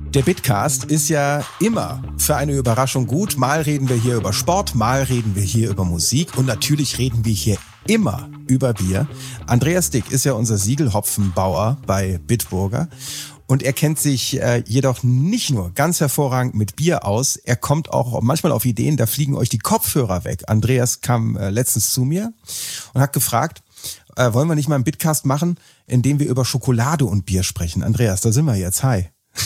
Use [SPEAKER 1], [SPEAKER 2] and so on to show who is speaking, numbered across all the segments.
[SPEAKER 1] Der Bitcast ist ja immer für eine Überraschung gut. Mal reden wir hier über Sport, mal reden wir hier über Musik und natürlich reden wir hier immer über Bier. Andreas Dick ist ja unser Siegelhopfenbauer bei Bitburger und er kennt sich jedoch nicht nur ganz hervorragend mit Bier aus, er kommt auch manchmal auf Ideen, da fliegen euch die Kopfhörer weg. Andreas kam letztens zu mir und hat gefragt, wollen wir nicht mal einen Bitcast machen, in dem wir über Schokolade und Bier sprechen? Andreas, da sind wir jetzt. Hi.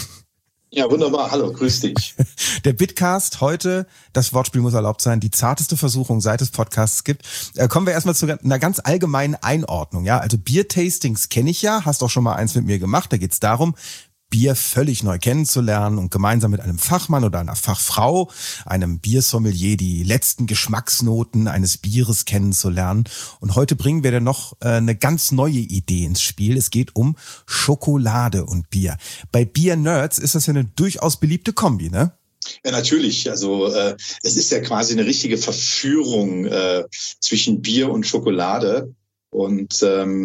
[SPEAKER 2] Ja, wunderbar. Hallo, grüß dich.
[SPEAKER 1] Der Bitcast heute, das Wortspiel muss erlaubt sein, die zarteste Versuchung, seit es Podcasts gibt. Kommen wir erstmal zu einer ganz allgemeinen Einordnung. Ja, also Biertastings kenne ich ja, hast auch schon mal eins mit mir gemacht. Da geht es darum, Bier völlig neu kennenzulernen und gemeinsam mit einem Fachmann oder einer Fachfrau, einem Biersommelier, die letzten Geschmacksnoten eines Bieres kennenzulernen. Und heute bringen wir dann noch eine ganz neue Idee ins Spiel. Es geht um Schokolade und Bier. Bei Bier-Nerds ist das ja eine durchaus beliebte Kombi, ne?
[SPEAKER 2] Ja, natürlich. Also es ist ja quasi eine richtige Verführung zwischen Bier und Schokolade und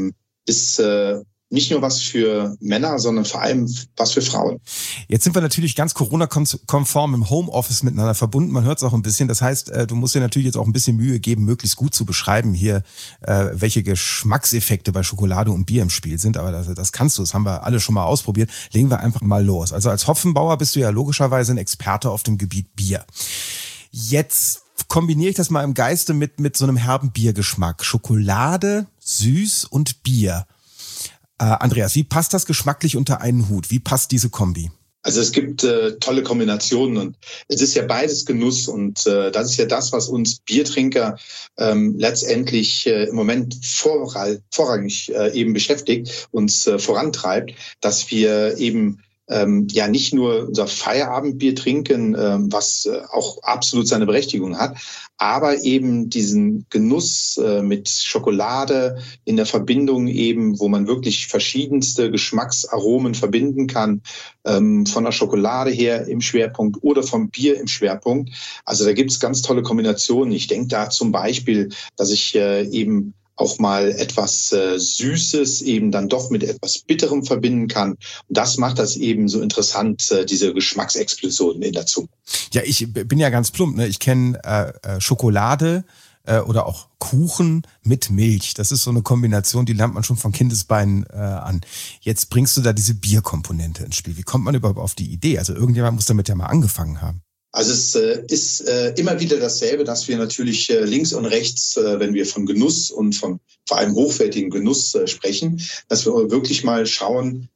[SPEAKER 2] ist nicht nur was für Männer, sondern vor allem was für Frauen.
[SPEAKER 1] Jetzt sind wir natürlich ganz Corona-konform im Homeoffice miteinander verbunden. Man hört es auch ein bisschen. Das heißt, du musst dir natürlich jetzt auch ein bisschen Mühe geben, möglichst gut zu beschreiben hier, welche Geschmackseffekte bei Schokolade und Bier im Spiel sind. Aber das kannst du. Das haben wir alle schon mal ausprobiert. Legen wir einfach mal los. Also als Hopfenbauer bist du ja logischerweise ein Experte auf dem Gebiet Bier. Jetzt kombiniere ich das mal im Geiste mit so einem herben Biergeschmack. Schokolade, süß und Bier. Andreas, wie passt das geschmacklich unter einen Hut? Wie passt diese Kombi?
[SPEAKER 2] Also es gibt tolle Kombinationen und es ist ja beides Genuss und das ist ja das, was uns Biertrinker letztendlich im Moment vorrangig eben beschäftigt, uns vorantreibt, dass wir eben ja nicht nur unser Feierabendbier trinken, was auch absolut seine Berechtigung hat, aber eben diesen Genuss mit Schokolade in der Verbindung eben, wo man wirklich verschiedenste Geschmacksaromen verbinden kann, von der Schokolade her im Schwerpunkt oder vom Bier im Schwerpunkt. Also da gibt es ganz tolle Kombinationen. Ich denke da zum Beispiel, dass ich eben auch mal etwas Süßes eben dann doch mit etwas Bitterem verbinden kann. Und das macht das eben so interessant, diese Geschmacksexplosionen in der Zunge.
[SPEAKER 1] Ja, ich bin ja ganz plump, ne? Ich kenne Schokolade oder auch Kuchen mit Milch. Das ist so eine Kombination, die lernt man schon von Kindesbeinen an. Jetzt bringst du da diese Bierkomponente ins Spiel. Wie kommt man überhaupt auf die Idee? Also irgendjemand muss damit ja mal angefangen haben.
[SPEAKER 2] Also es ist immer wieder dasselbe, dass wir natürlich links und rechts, wenn wir von Genuss und von vor allem hochwertigen Genuss sprechen, dass wir wirklich mal schauen,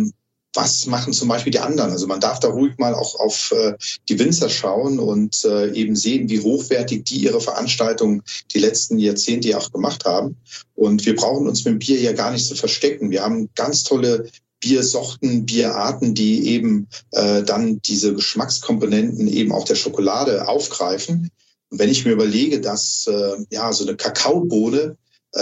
[SPEAKER 2] was machen zum Beispiel die anderen. Also man darf da ruhig mal auch auf die Winzer schauen und eben sehen, wie hochwertig die ihre Veranstaltungen die letzten Jahrzehnte ja auch gemacht haben. Und wir brauchen uns mit dem Bier ja gar nicht zu verstecken. Wir haben ganz tolle Biersorten, Bierarten, die eben dann diese Geschmackskomponenten eben auch der Schokolade aufgreifen. Und wenn ich mir überlege, dass ja so eine Kakaobohne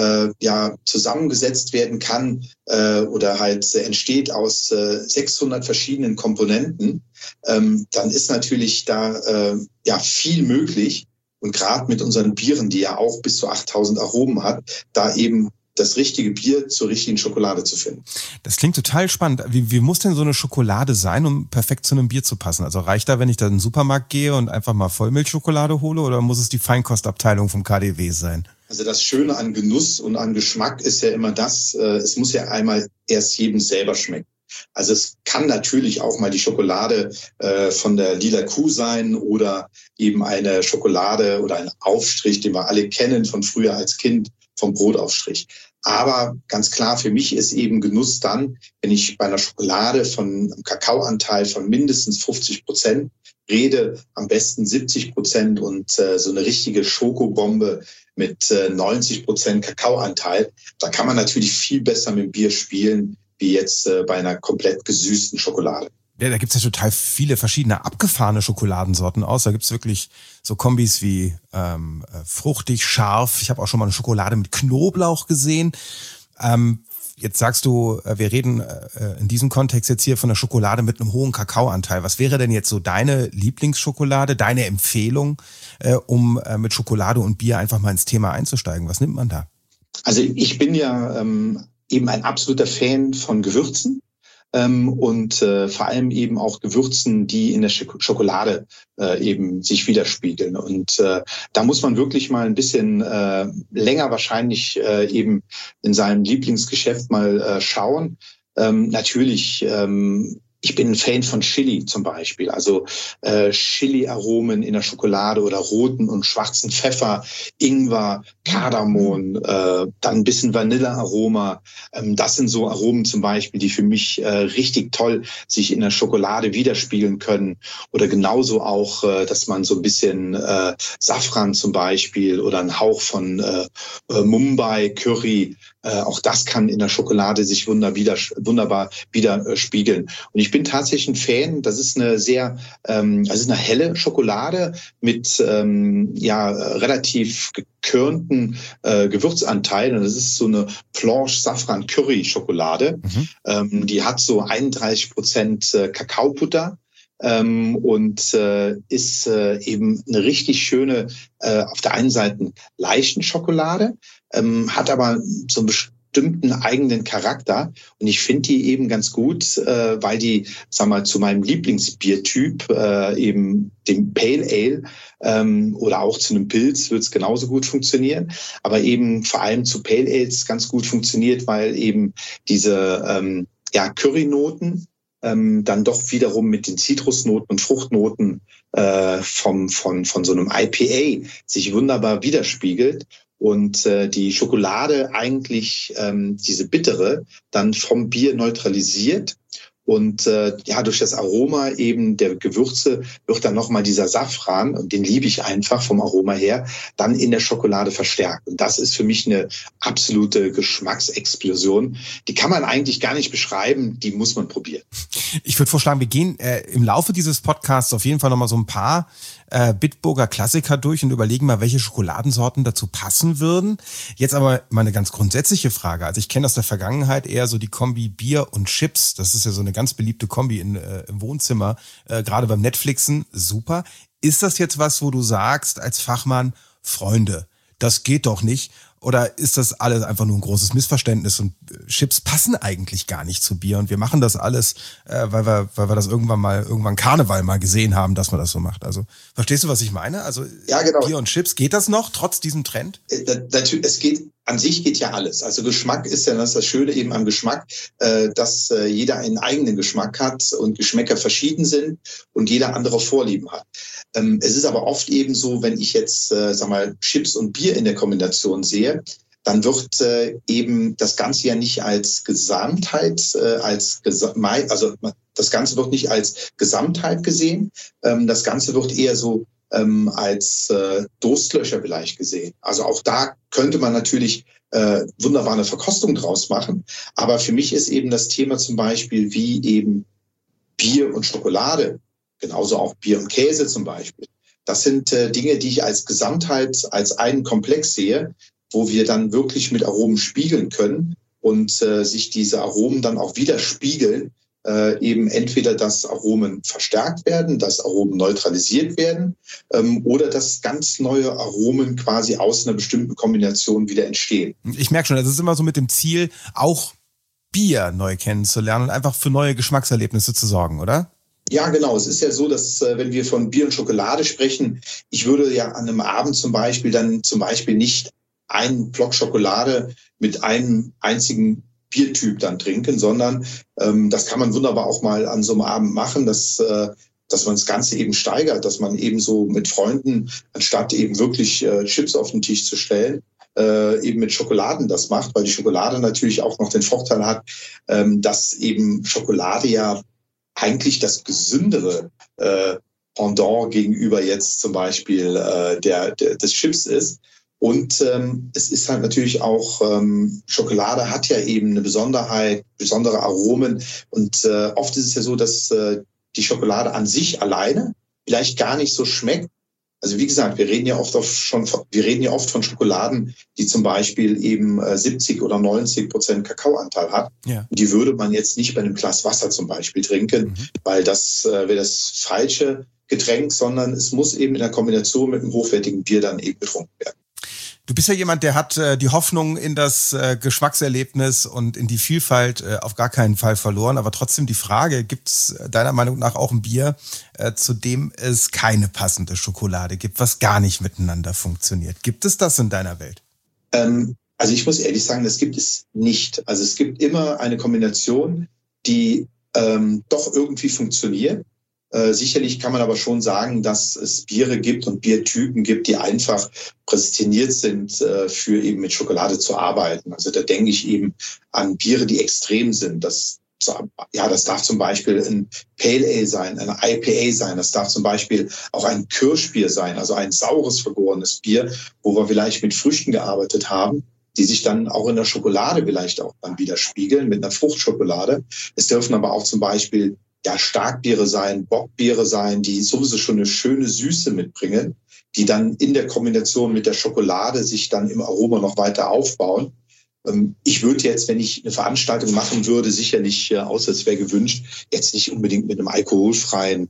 [SPEAKER 2] ja zusammengesetzt werden kann oder halt entsteht aus 600 verschiedenen Komponenten, dann ist natürlich da ja viel möglich. Und gerade mit unseren Bieren, die ja auch bis zu 8000 Aromen hat, da eben das richtige Bier zur richtigen Schokolade zu finden.
[SPEAKER 1] Das klingt total spannend. Wie muss denn so eine Schokolade sein, um perfekt zu einem Bier zu passen? Also reicht da, wenn ich da in den Supermarkt gehe und einfach mal Vollmilchschokolade hole, oder muss es die Feinkostabteilung vom KaDeWe sein?
[SPEAKER 2] Also das Schöne an Genuss und an Geschmack ist ja immer das, es muss ja einmal erst jedem selber schmecken. Also es kann natürlich auch mal die Schokolade von der Lila Kuh sein oder eben eine Schokolade oder ein Aufstrich, den wir alle kennen von früher als Kind, vom Brotaufstrich. Aber ganz klar, für mich ist eben Genuss dann, wenn ich bei einer Schokolade von einem Kakaoanteil von mindestens 50% rede, am besten 70% und so eine richtige Schokobombe mit 90% Kakaoanteil. Da kann man natürlich viel besser mit dem Bier spielen, wie jetzt bei einer komplett gesüßten Schokolade.
[SPEAKER 1] Ja, da gibt's ja total viele verschiedene abgefahrene Schokoladensorten aus. Da gibt's wirklich so Kombis wie fruchtig, scharf. Ich habe auch schon mal eine Schokolade mit Knoblauch gesehen. Jetzt sagst du, wir reden in diesem Kontext jetzt hier von der Schokolade mit einem hohen Kakaoanteil. Was wäre denn jetzt so deine Lieblingsschokolade, deine Empfehlung, um mit Schokolade und Bier einfach mal ins Thema einzusteigen? Was nimmt man da?
[SPEAKER 2] Also ich bin ja eben ein absoluter Fan von Gewürzen. und vor allem eben auch Gewürzen, die in der Schokolade eben sich widerspiegeln. Und da muss man wirklich mal ein bisschen länger wahrscheinlich eben in seinem Lieblingsgeschäft mal schauen. Natürlich, ich bin ein Fan von Chili zum Beispiel, also Chili-Aromen in der Schokolade oder roten und schwarzen Pfeffer, Ingwer, Kardamom, dann ein bisschen Vanillearoma. Das sind so Aromen zum Beispiel, die für mich richtig toll sich in der Schokolade widerspiegeln können. Oder genauso auch, dass man so ein bisschen Safran zum Beispiel oder einen Hauch von Mumbai Curry, auch das kann in der Schokolade sich wunderbar widerspiegeln. Und ich bin tatsächlich ein Fan. Das ist eine sehr, das ist eine helle Schokolade mit relativ gekörnten Gewürzanteilen. Und das ist so eine Blanche Safran Curry Schokolade. Die hat so 31% Kakaobutter. Und ist eben eine richtig schöne, auf der einen Seite leichten Schokolade, hat aber so einen bestimmten eigenen Charakter. Und ich finde die eben ganz gut, weil die, sag mal, zu meinem Lieblingsbiertyp, eben dem Pale Ale oder auch zu einem Pilz wird es genauso gut funktionieren. Aber eben vor allem zu Pale Ales ganz gut funktioniert, weil eben diese Currynoten dann doch wiederum mit den Zitrusnoten und Fruchtnoten von so einem IPA sich wunderbar widerspiegelt und die Schokolade eigentlich diese bittere dann vom Bier neutralisiert. Und durch das Aroma eben der Gewürze wird dann nochmal dieser Safran, und den liebe ich einfach vom Aroma her, dann in der Schokolade verstärkt. Und das ist für mich eine absolute Geschmacksexplosion. Die kann man eigentlich gar nicht beschreiben, die muss man probieren.
[SPEAKER 1] Ich würde vorschlagen, wir gehen im Laufe dieses Podcasts auf jeden Fall nochmal so ein paar Bitburger Klassiker durch und überlegen mal, welche Schokoladensorten dazu passen würden. Jetzt aber mal eine ganz grundsätzliche Frage. Also ich kenne aus der Vergangenheit eher so die Kombi Bier und Chips. Das ist ja so eine ganz beliebte Kombi im Wohnzimmer, gerade beim Netflixen. Super. Ist das jetzt was, wo du sagst als Fachmann, Freunde, das geht doch nicht? Oder ist das alles einfach nur ein großes Missverständnis und Chips passen eigentlich gar nicht zu Bier und wir machen das alles, weil wir das irgendwann Karneval mal gesehen haben, dass man das so macht. Also verstehst du, was ich meine? Also
[SPEAKER 2] ja, genau.
[SPEAKER 1] Bier und Chips, geht das noch trotz diesem Trend?
[SPEAKER 2] Natürlich, an sich geht ja alles. Also Geschmack ist ja das Schöne eben am Geschmack, dass jeder einen eigenen Geschmack hat und Geschmäcker verschieden sind und jeder andere Vorlieben hat. Es ist aber oft eben so, wenn ich jetzt, Chips und Bier in der Kombination sehe, dann wird eben das Ganze ja nicht als Gesamtheit, das Ganze wird nicht als Gesamtheit gesehen. Das Ganze wird eher so als Durstlöcher vielleicht gesehen. Also auch da könnte man natürlich wunderbar eine Verkostung draus machen. Aber für mich ist eben das Thema zum Beispiel wie eben Bier und Schokolade, genauso auch Bier und Käse zum Beispiel. Das sind Dinge, die ich als Gesamtheit, als einen Komplex sehe, wo wir dann wirklich mit Aromen spiegeln können und sich diese Aromen dann auch widerspiegeln, eben entweder, dass Aromen verstärkt werden, dass Aromen neutralisiert werden oder dass ganz neue Aromen quasi aus einer bestimmten Kombination wieder entstehen.
[SPEAKER 1] Ich merke schon, das ist immer so mit dem Ziel, auch Bier neu kennenzulernen und einfach für neue Geschmackserlebnisse zu sorgen, oder?
[SPEAKER 2] Ja, genau. Es ist ja so, dass wenn wir von Bier und Schokolade sprechen, ich würde ja an einem Abend zum Beispiel nicht einen Block Schokolade mit einem einzigen Biertyp dann trinken, sondern das kann man wunderbar auch mal an so einem Abend machen, dass man das Ganze eben steigert, dass man eben so mit Freunden, anstatt eben wirklich Chips auf den Tisch zu stellen, eben mit Schokoladen das macht, weil die Schokolade natürlich auch noch den Vorteil hat, dass eben Schokolade ja eigentlich das gesündere Pendant gegenüber jetzt zum Beispiel des Chips ist. Und es ist halt natürlich auch, Schokolade hat ja eben eine Besonderheit, besondere Aromen. Und oft ist es ja so, dass die Schokolade an sich alleine vielleicht gar nicht so schmeckt. Also wie gesagt, wir reden ja oft von Schokoladen, die zum Beispiel eben 70 oder 90% Kakaoanteil hat. Ja. Die würde man jetzt nicht bei einem Glas Wasser zum Beispiel trinken, weil das wäre das falsche Getränk, sondern es muss eben in der Kombination mit einem hochwertigen Bier dann eben getrunken werden.
[SPEAKER 1] Du bist ja jemand, der hat die Hoffnung in das Geschmackserlebnis und in die Vielfalt auf gar keinen Fall verloren. Aber trotzdem die Frage, gibt es deiner Meinung nach auch ein Bier, zu dem es keine passende Schokolade gibt, was gar nicht miteinander funktioniert? Gibt es das in deiner Welt?
[SPEAKER 2] Also ich muss ehrlich sagen, das gibt es nicht. Also es gibt immer eine Kombination, die doch irgendwie funktioniert. Sicherlich kann man aber schon sagen, dass es Biere gibt und Biertypen gibt, die einfach prädestiniert sind, für eben mit Schokolade zu arbeiten. Also da denke ich eben an Biere, die extrem sind. Das darf zum Beispiel ein Pale Ale sein, eine IPA sein. Das darf zum Beispiel auch ein Kirschbier sein, also ein saures, vergorenes Bier, wo wir vielleicht mit Früchten gearbeitet haben, die sich dann auch in der Schokolade vielleicht auch dann widerspiegeln, mit einer Fruchtschokolade. Es dürfen aber auch zum Beispiel Starkbiere sein, Bockbiere sein, die sowieso schon eine schöne Süße mitbringen, die dann in der Kombination mit der Schokolade sich dann im Aroma noch weiter aufbauen. Ich würde jetzt, wenn ich eine Veranstaltung machen würde, sicherlich, außer es wäre gewünscht, jetzt nicht unbedingt mit einem alkoholfreien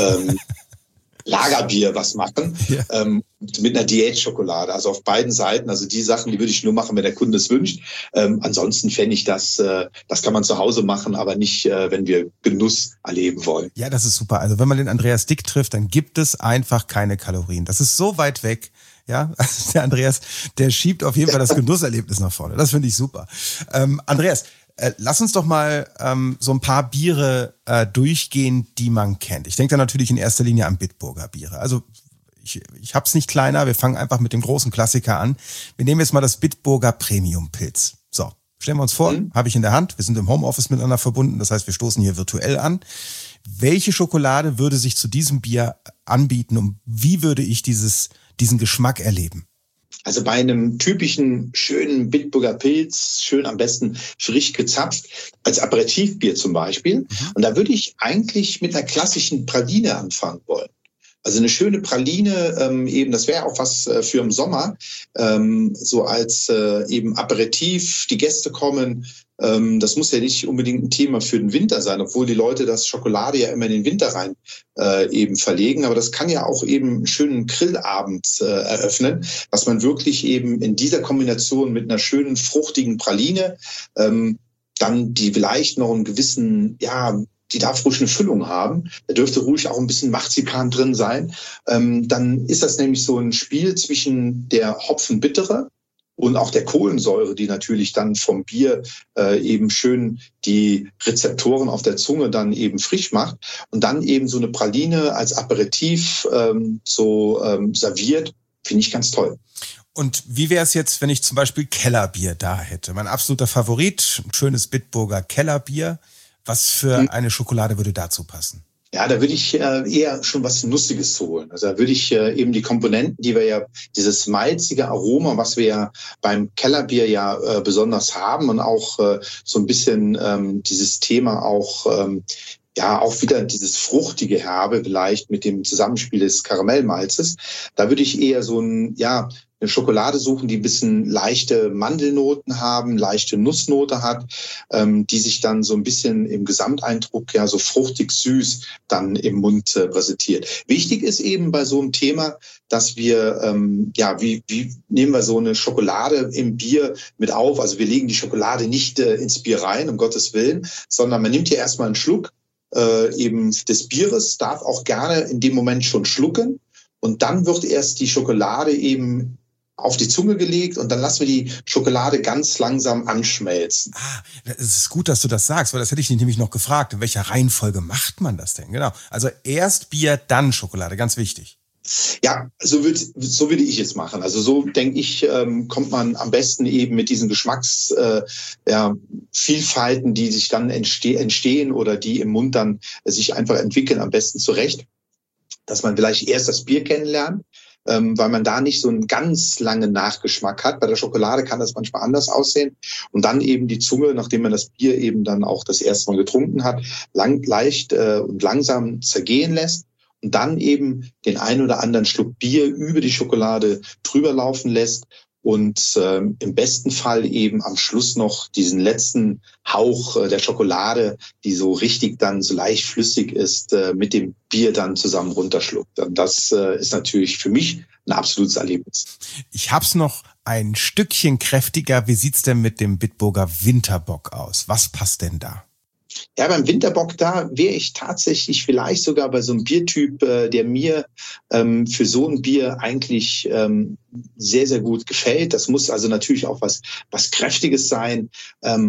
[SPEAKER 2] Lagerbier was machen, mit einer Diätschokolade. Also auf beiden Seiten, also die Sachen, die würde ich nur machen, wenn der Kunde es wünscht. Ansonsten fände ich das kann man zu Hause machen, aber nicht, wenn wir Genuss erleben wollen.
[SPEAKER 1] Ja, das ist super. Also wenn man den Andreas Dick trifft, dann gibt es einfach keine Kalorien. Das ist so weit weg. Ja, also der Andreas, der schiebt auf jeden Fall das Genusserlebnis nach vorne. Das finde ich super. Andreas, lass uns doch mal so ein paar Biere durchgehen, die man kennt. Ich denke da natürlich in erster Linie an Bitburger Biere. Also ich hab's nicht kleiner, wir fangen einfach mit dem großen Klassiker an. Wir nehmen jetzt mal das Bitburger Premium Pilz. So, stellen wir uns vor, habe ich in der Hand. Wir sind im Homeoffice miteinander verbunden, das heißt, wir stoßen hier virtuell an. Welche Schokolade würde sich zu diesem Bier anbieten und wie würde ich diesen Geschmack erleben?
[SPEAKER 2] Also bei einem typischen, schönen Bitburger Pilz, schön am besten frisch gezapft, als Aperitivbier zum Beispiel. Und da würde ich eigentlich mit einer klassischen Praline anfangen wollen. Also eine schöne Praline, eben, das wäre auch was für im Sommer, so als eben Aperitif, die Gäste kommen. Das muss ja nicht unbedingt ein Thema für den Winter sein, obwohl die Leute das Schokolade ja immer in den Winter rein eben verlegen. Aber das kann ja auch eben einen schönen Grillabend eröffnen, dass man wirklich eben in dieser Kombination mit einer schönen, fruchtigen Praline, dann die vielleicht noch einen gewissen, die darf ruhig eine Füllung haben. Da dürfte ruhig auch ein bisschen Marzipan drin sein. Dann ist das nämlich so ein Spiel zwischen der Hopfenbittere und auch der Kohlensäure, die natürlich dann vom Bier eben schön die Rezeptoren auf der Zunge dann eben frisch macht. Und dann eben so eine Praline als Aperitif serviert, finde ich ganz toll.
[SPEAKER 1] Und wie wäre es jetzt, wenn ich zum Beispiel Kellerbier da hätte? Mein absoluter Favorit, ein schönes Bitburger Kellerbier. Was für eine Schokolade würde dazu passen?
[SPEAKER 2] Ja, da würde ich eher schon was Nussiges holen. Also da würde ich eben die Komponenten, die wir ja, dieses malzige Aroma, was wir ja beim Kellerbier ja besonders haben und auch so ein bisschen dieses Thema auch auch wieder dieses fruchtige Herbe vielleicht mit dem Zusammenspiel des Karamellmalzes. Da würde ich eher so eine Schokolade suchen, die ein bisschen leichte Mandelnoten haben, leichte Nussnote hat, die sich dann so ein bisschen im Gesamteindruck so fruchtig süß dann im Mund präsentiert. Wichtig ist eben bei so einem Thema, dass wir, wie nehmen wir so eine Schokolade im Bier mit auf? Also wir legen die Schokolade nicht ins Bier rein, um Gottes Willen, sondern man nimmt hier erstmal einen Schluck eben des Bieres, darf auch gerne in dem Moment schon schlucken und dann wird erst die Schokolade eben auf die Zunge gelegt und dann lassen wir die Schokolade ganz langsam anschmelzen.
[SPEAKER 1] Es ist gut, dass du das sagst, weil das hätte ich dich nämlich noch gefragt. In welcher Reihenfolge macht man das denn? Genau. Also erst Bier, dann Schokolade, ganz wichtig.
[SPEAKER 2] Ja, so würde ich es machen. Also so denke ich, kommt man am besten eben mit diesen Geschmacksvielfalten, die sich dann entstehen oder die im Mund dann sich einfach entwickeln, am besten zurecht, dass man vielleicht erst das Bier kennenlernt, weil man da nicht so einen ganz langen Nachgeschmack hat. Bei der Schokolade kann das manchmal anders aussehen. Und dann eben die Zunge, nachdem man das Bier eben dann auch das erste Mal getrunken hat, leicht und langsam zergehen lässt. Und dann eben den ein oder anderen Schluck Bier über die Schokolade drüber laufen lässt und im besten Fall eben am Schluss noch diesen letzten Hauch der Schokolade, die so richtig dann so leicht flüssig ist, mit dem Bier dann zusammen runterschluckt. Und das ist natürlich für mich ein absolutes Erlebnis.
[SPEAKER 1] Ich hab's noch ein Stückchen kräftiger. Wie sieht's denn mit dem Bitburger Winterbock aus? Was passt denn da?
[SPEAKER 2] Ja, beim Winterbock, da wäre ich tatsächlich vielleicht sogar bei so einem Biertyp, der mir für so ein Bier eigentlich sehr, sehr gut gefällt. Das muss also natürlich auch was Kräftiges sein. Da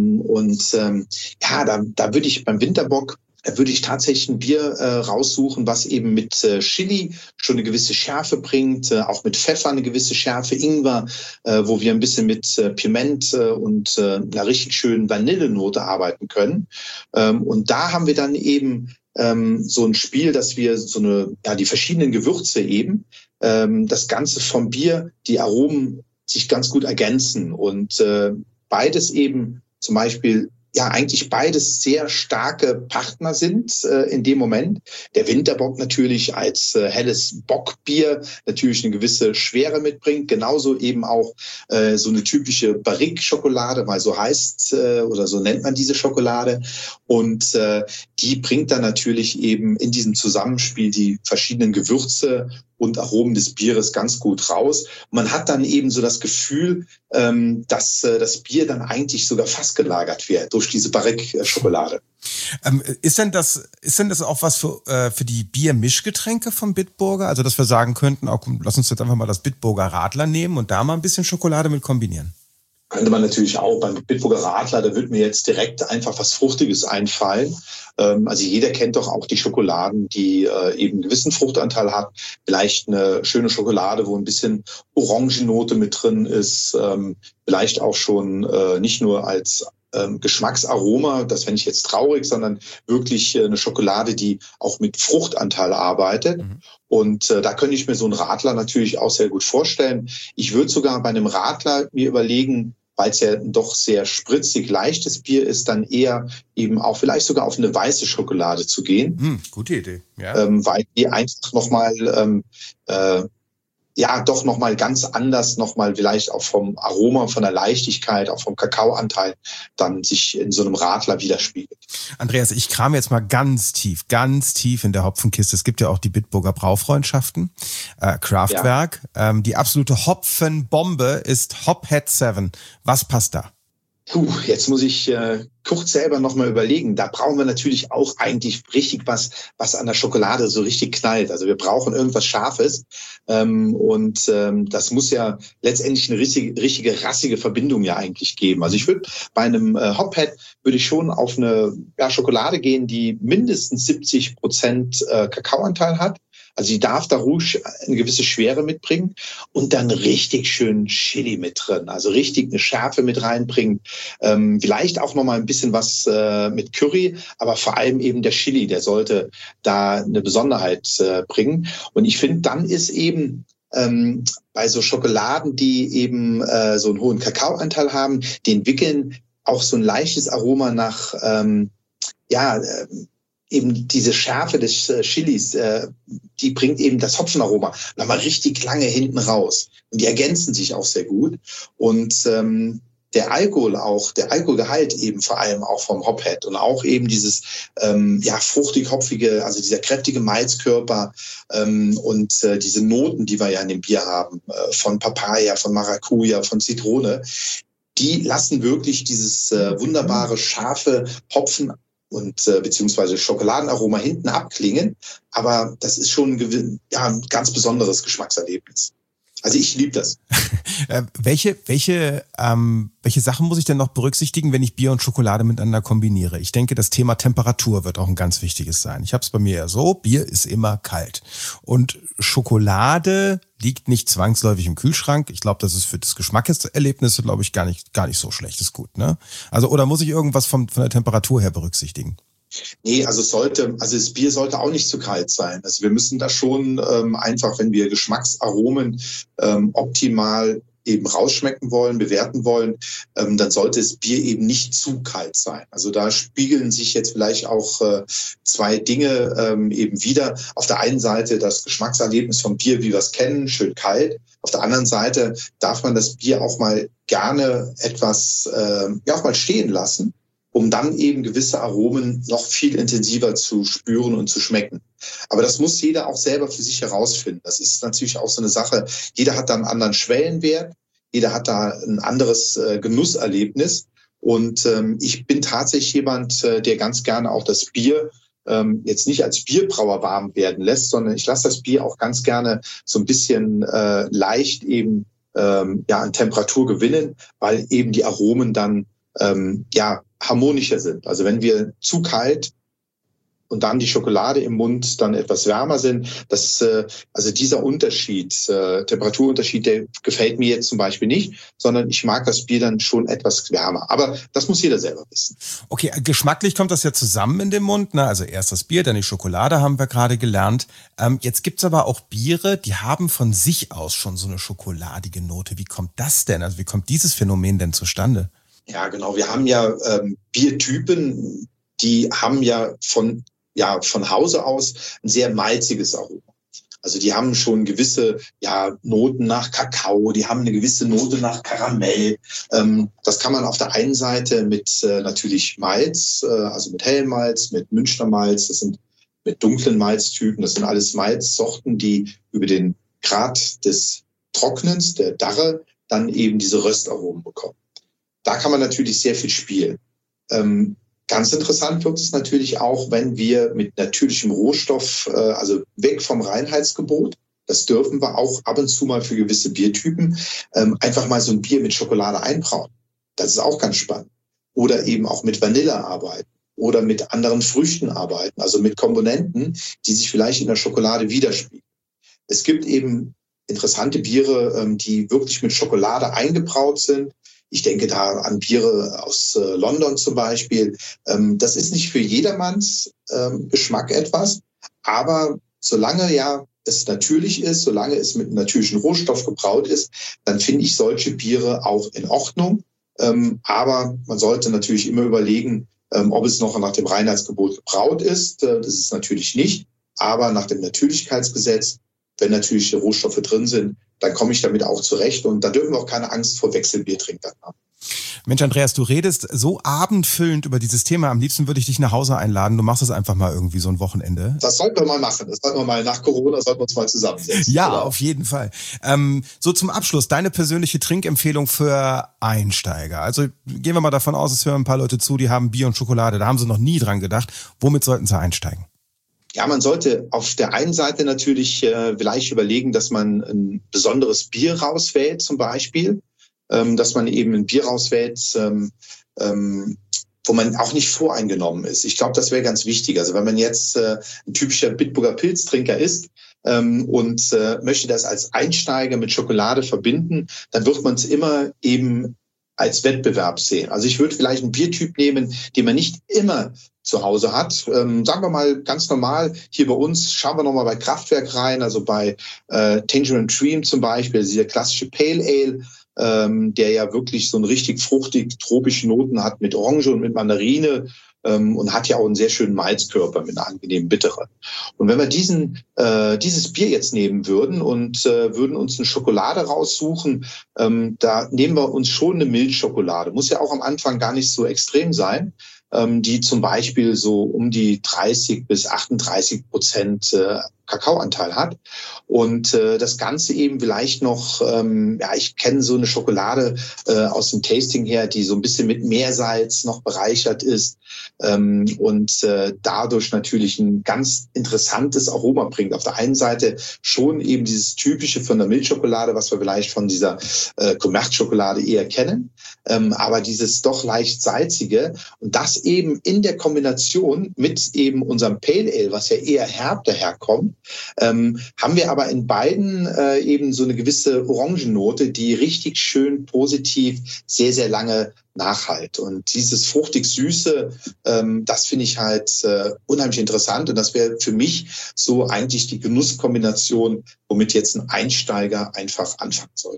[SPEAKER 2] würde ich beim Winterbock tatsächlich ein Bier raussuchen, was eben mit Chili schon eine gewisse Schärfe bringt, auch mit Pfeffer eine gewisse Schärfe, Ingwer, wo wir ein bisschen mit Piment und einer richtig schönen Vanillenote arbeiten können. Und da haben wir dann eben so ein Spiel, dass wir die verschiedenen Gewürze eben, das Ganze vom Bier, die Aromen sich ganz gut ergänzen und beides eben zum Beispiel eigentlich beides sehr starke Partner sind in dem Moment. Der Winterbock natürlich als helles Bockbier natürlich eine gewisse Schwere mitbringt. Genauso eben auch so eine typische Barrique-Schokolade, weil so heißt oder so nennt man diese Schokolade. Und die bringt dann natürlich eben in diesem Zusammenspiel die verschiedenen Gewürze und Aromen des Bieres ganz gut raus. Man hat dann eben so das Gefühl, dass das Bier dann eigentlich sogar fast gelagert wird durch diese Barrique-Schokolade.
[SPEAKER 1] Ist denn das auch was für die Biermischgetränke vom Bitburger? Also, dass wir sagen könnten, lass uns jetzt einfach mal das Bitburger Radler nehmen und da mal ein bisschen Schokolade mit kombinieren.
[SPEAKER 2] Könnte man natürlich auch. Beim Bitburger Radler, da wird mir jetzt direkt einfach was Fruchtiges einfallen. Also jeder kennt doch auch die Schokoladen, die eben einen gewissen Fruchtanteil hat. Vielleicht eine schöne Schokolade, wo ein bisschen Orangenote mit drin ist. Vielleicht auch schon nicht nur als Geschmacksaroma, das fände ich jetzt traurig, sondern wirklich eine Schokolade, die auch mit Fruchtanteil arbeitet. Mhm. Und da könnte ich mir so einen Radler natürlich auch sehr gut vorstellen. Ich würde sogar bei einem Radler mir überlegen, weil es ja doch sehr spritzig, leichtes Bier ist, dann eher eben auch vielleicht sogar auf eine weiße Schokolade zu gehen.
[SPEAKER 1] Gute Idee, ja.
[SPEAKER 2] Weil die einfach nochmal doch nochmal ganz anders, nochmal vielleicht auch vom Aroma, von der Leichtigkeit, auch vom Kakaoanteil dann sich in so einem Radler widerspiegelt.
[SPEAKER 1] Andreas, ich kram jetzt mal ganz tief in der Hopfenkiste. Es gibt ja auch die Bitburger Braufreundschaften, Kraftwerk. Ja. Die absolute Hopfenbombe ist Hophead 7. Was passt da?
[SPEAKER 2] Jetzt muss ich kurz selber nochmal überlegen. Da brauchen wir natürlich auch eigentlich richtig was an der Schokolade so richtig knallt. Also wir brauchen irgendwas Scharfes. Das muss ja letztendlich eine richtige rassige Verbindung ja eigentlich geben. Also ich würde bei einem Hophead würde ich schon auf eine Schokolade gehen, die mindestens 70% Kakaoanteil hat. Also die darf da ruhig eine gewisse Schwere mitbringen und dann richtig schön Chili mit drin. Also richtig eine Schärfe mit reinbringen. Vielleicht auch nochmal ein bisschen was mit Curry, aber vor allem eben der Chili, der sollte da eine Besonderheit bringen. Und ich finde, dann ist eben bei so Schokoladen, die eben so einen hohen Kakaoanteil haben, die entwickeln auch so ein leichtes Aroma nach eben diese Schärfe des Chilis, die bringt eben das Hopfenaroma nochmal richtig lange hinten raus. Und die ergänzen sich auch sehr gut. Und der Alkoholgehalt eben vor allem auch vom Hophead und auch eben dieses fruchtig-hopfige, also dieser kräftige Malzkörper und diese Noten, die wir ja in dem Bier haben, von Papaya, von Maracuja, von Zitrone, die lassen wirklich dieses wunderbare, scharfe Hopfen und beziehungsweise Schokoladenaroma hinten abklingen. Aber das ist schon ein ganz besonderes Geschmackserlebnis. Also ich liebe das.
[SPEAKER 1] Welche Sachen muss ich denn noch berücksichtigen, wenn ich Bier und Schokolade miteinander kombiniere? Ich denke, das Thema Temperatur wird auch ein ganz wichtiges sein. Ich habe es bei mir ja so, Bier ist immer kalt. Und Schokolade liegt nicht zwangsläufig im Kühlschrank. Ich glaube, das ist für das Geschmackserlebnis, glaube ich, gar nicht so schlecht. Ist gut, ne? Also, oder muss ich irgendwas von der Temperatur her berücksichtigen?
[SPEAKER 2] Nee, also das Bier sollte auch nicht zu kalt sein. Also wir müssen da schon einfach, wenn wir Geschmacksaromen optimal eben rausschmecken wollen, bewerten wollen, dann sollte das Bier eben nicht zu kalt sein. Also da spiegeln sich jetzt vielleicht auch zwei Dinge eben wieder. Auf der einen Seite das Geschmackserlebnis vom Bier, wie wir es kennen, schön kalt. Auf der anderen Seite darf man das Bier auch mal gerne etwas auch mal stehen lassen, um dann eben gewisse Aromen noch viel intensiver zu spüren und zu schmecken. Aber das muss jeder auch selber für sich herausfinden. Das ist natürlich auch so eine Sache. Jeder hat da einen anderen Schwellenwert, jeder hat da ein anderes Genusserlebnis. Und ich bin tatsächlich jemand, der ganz gerne auch das Bier jetzt nicht als Bierbrauer warm werden lässt, sondern ich lasse das Bier auch ganz gerne so ein bisschen leicht eben an Temperatur gewinnen, weil eben die Aromen dann harmonischer sind. Also wenn wir zu kalt und dann die Schokolade im Mund dann etwas wärmer sind, also dieser Unterschied, Temperaturunterschied, der gefällt mir jetzt zum Beispiel nicht, sondern ich mag das Bier dann schon etwas wärmer. Aber das muss jeder selber wissen.
[SPEAKER 1] Okay, geschmacklich kommt das ja zusammen in dem Mund, ne? Also erst das Bier, dann die Schokolade, haben wir gerade gelernt. Jetzt gibt's aber auch Biere, die haben von sich aus schon so eine schokoladige Note. Wie kommt das denn? Also wie kommt dieses Phänomen denn zustande?
[SPEAKER 2] Ja, genau. Wir haben ja Biertypen, die haben ja von Hause aus ein sehr malziges Aroma. Also die haben schon gewisse Noten nach Kakao, die haben eine gewisse Note nach Karamell. Das kann man auf der einen Seite mit natürlich Malz, also mit hellem Malz, mit Münchner Malz, das sind mit dunklen Malztypen, das sind alles Malzsorten, die über den Grad des Trocknens, der Darre, dann eben diese Röstaromen bekommen. Da kann man natürlich sehr viel spielen. Ganz interessant wird es natürlich auch, wenn wir mit natürlichem Rohstoff, also weg vom Reinheitsgebot, das dürfen wir auch ab und zu mal für gewisse Biertypen, einfach mal so ein Bier mit Schokolade einbrauen. Das ist auch ganz spannend. Oder eben auch mit Vanille arbeiten oder mit anderen Früchten arbeiten, also mit Komponenten, die sich vielleicht in der Schokolade widerspiegeln. Es gibt eben interessante Biere, die wirklich mit Schokolade eingebraut sind. Ich denke da an Biere aus London zum Beispiel. Das ist nicht für jedermanns Geschmack etwas, aber solange es natürlich ist, solange es mit einem natürlichen Rohstoff gebraut ist, dann finde ich solche Biere auch in Ordnung. Aber man sollte natürlich immer überlegen, ob es noch nach dem Reinheitsgebot gebraut ist. Das ist natürlich nicht, aber nach dem Natürlichkeitsgesetz, wenn natürliche Rohstoffe drin sind, dann komme ich damit auch zurecht. Und da dürfen wir auch keine Angst vor Wechselbiertrinkern haben.
[SPEAKER 1] Mensch, Andreas, du redest so abendfüllend über dieses Thema. Am liebsten würde ich dich nach Hause einladen. Du machst das einfach mal irgendwie so ein Wochenende.
[SPEAKER 2] Das sollten wir mal machen. Das sollten wir mal nach Corona, sollten wir uns mal zusammensetzen.
[SPEAKER 1] Ja, genau. Auf jeden Fall. So zum Abschluss, deine persönliche Trinkempfehlung für Einsteiger. Also gehen wir mal davon aus, es hören ein paar Leute zu, die haben Bier und Schokolade. Da haben sie noch nie dran gedacht. Womit sollten sie einsteigen?
[SPEAKER 2] Ja, man sollte auf der einen Seite natürlich vielleicht überlegen, dass man ein besonderes Bier rauswählt zum Beispiel, dass man eben ein Bier rauswählt, wo man auch nicht voreingenommen ist. Ich glaube, das wäre ganz wichtig. Also wenn man jetzt ein typischer Bitburger Pilztrinker ist und möchte das als Einsteiger mit Schokolade verbinden, dann wird man es immer eben als Wettbewerb sehen. Also ich würde vielleicht einen Biertyp nehmen, den man nicht immer zu Hause hat. Sagen wir mal ganz normal, hier bei uns, schauen wir nochmal bei Kraftwerk rein, also bei Tangerine Dream zum Beispiel, also dieser klassische Pale Ale, der ja wirklich so einen richtig fruchtig tropischen Noten hat mit Orange und mit Mandarine und hat ja auch einen sehr schönen Malzkörper mit einer angenehmen Bittere. Und wenn wir dieses Bier jetzt nehmen würden und würden uns eine Schokolade raussuchen, da nehmen wir uns schon eine Milchschokolade. Muss ja auch am Anfang gar nicht so extrem sein, die zum Beispiel so um die 30 bis 38% Kakaoanteil hat. Und das Ganze eben vielleicht noch, ich kenne so eine Schokolade aus dem Tasting her, die so ein bisschen mit Meersalz noch bereichert ist und dadurch natürlich ein ganz interessantes Aroma bringt. Auf der einen Seite schon eben dieses Typische von der Milchschokolade, was wir vielleicht von dieser Commerz-Schokolade eher kennen, aber dieses doch leicht salzige und das eben in der Kombination mit eben unserem Pale Ale, was ja eher herb daherkommt, haben wir aber in beiden eben so eine gewisse Orangennote, die richtig schön positiv sehr, sehr lange nachhalt. Und dieses fruchtig-süße, das finde ich halt unheimlich interessant. Und das wäre für mich so eigentlich die Genusskombination, womit jetzt ein Einsteiger einfach anfangen sollte.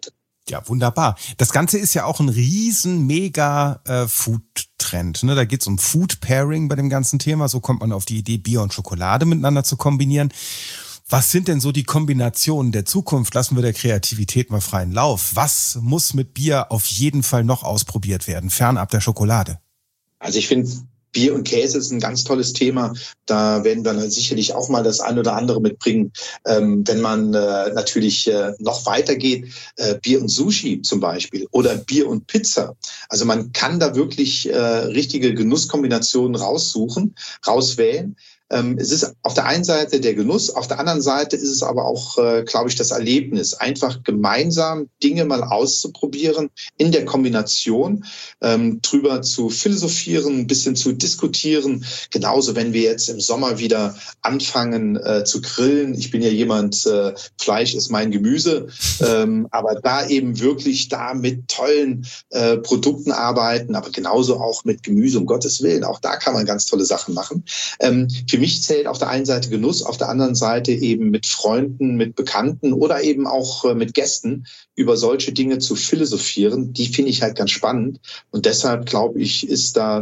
[SPEAKER 1] Ja, wunderbar. Das Ganze ist ja auch ein riesen, mega Food-Trend. Ne? Da geht's um Food-Pairing bei dem ganzen Thema. So kommt man auf die Idee, Bier und Schokolade miteinander zu kombinieren. Was sind denn so die Kombinationen der Zukunft? Lassen wir der Kreativität mal freien Lauf. Was muss mit Bier auf jeden Fall noch ausprobiert werden, fernab der Schokolade?
[SPEAKER 2] Also ich finde, Bier und Käse ist ein ganz tolles Thema. Da werden wir sicherlich auch mal das ein oder andere mitbringen. Wenn man natürlich noch weitergeht, Bier und Sushi zum Beispiel oder Bier und Pizza. Also man kann da wirklich richtige Genusskombinationen rauswählen. Es ist auf der einen Seite der Genuss, auf der anderen Seite ist es aber auch, glaube ich, das Erlebnis, einfach gemeinsam Dinge mal auszuprobieren in der Kombination, drüber zu philosophieren, ein bisschen zu diskutieren. Genauso, wenn wir jetzt im Sommer wieder anfangen zu grillen. Ich bin ja jemand, Fleisch ist mein Gemüse, aber da eben wirklich da mit tollen Produkten arbeiten, aber genauso auch mit Gemüse, um Gottes Willen. Auch da kann man ganz tolle Sachen machen. Für mich zählt auf der einen Seite Genuss, auf der anderen Seite eben mit Freunden, mit Bekannten oder eben auch mit Gästen über solche Dinge zu philosophieren. Die finde ich halt ganz spannend. Und deshalb glaube ich, sind wir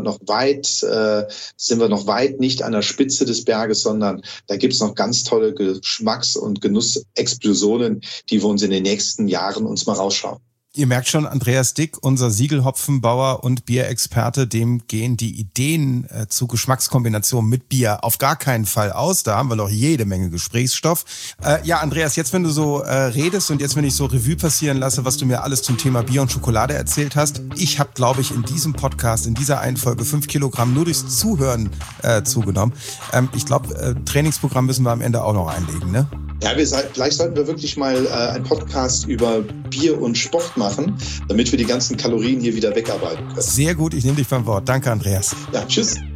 [SPEAKER 2] noch weit nicht an der Spitze des Berges, sondern da gibt es noch ganz tolle Geschmacks- und Genussexplosionen, die wir uns in den nächsten Jahren uns mal rausschauen.
[SPEAKER 1] Ihr merkt schon, Andreas Dick, unser Siegelhopfenbauer und Bierexperte, dem gehen die Ideen zu Geschmackskombinationen mit Bier auf gar keinen Fall aus. Da haben wir noch jede Menge Gesprächsstoff. Ja, Andreas, jetzt wenn du so redest und jetzt wenn ich so Revue passieren lasse, was du mir alles zum Thema Bier und Schokolade erzählt hast, ich habe, glaube ich, in diesem Podcast, in dieser einen Folge 5 Kilogramm nur durchs Zuhören zugenommen. Ich glaube, Trainingsprogramm müssen wir am Ende auch noch einlegen, ne?
[SPEAKER 2] Ja, vielleicht sollten wir wirklich mal einen Podcast über Bier und Sport machen, damit wir die ganzen Kalorien hier wieder wegarbeiten können.
[SPEAKER 1] Sehr gut, ich nehme dich beim Wort. Danke, Andreas.
[SPEAKER 2] Ja, tschüss.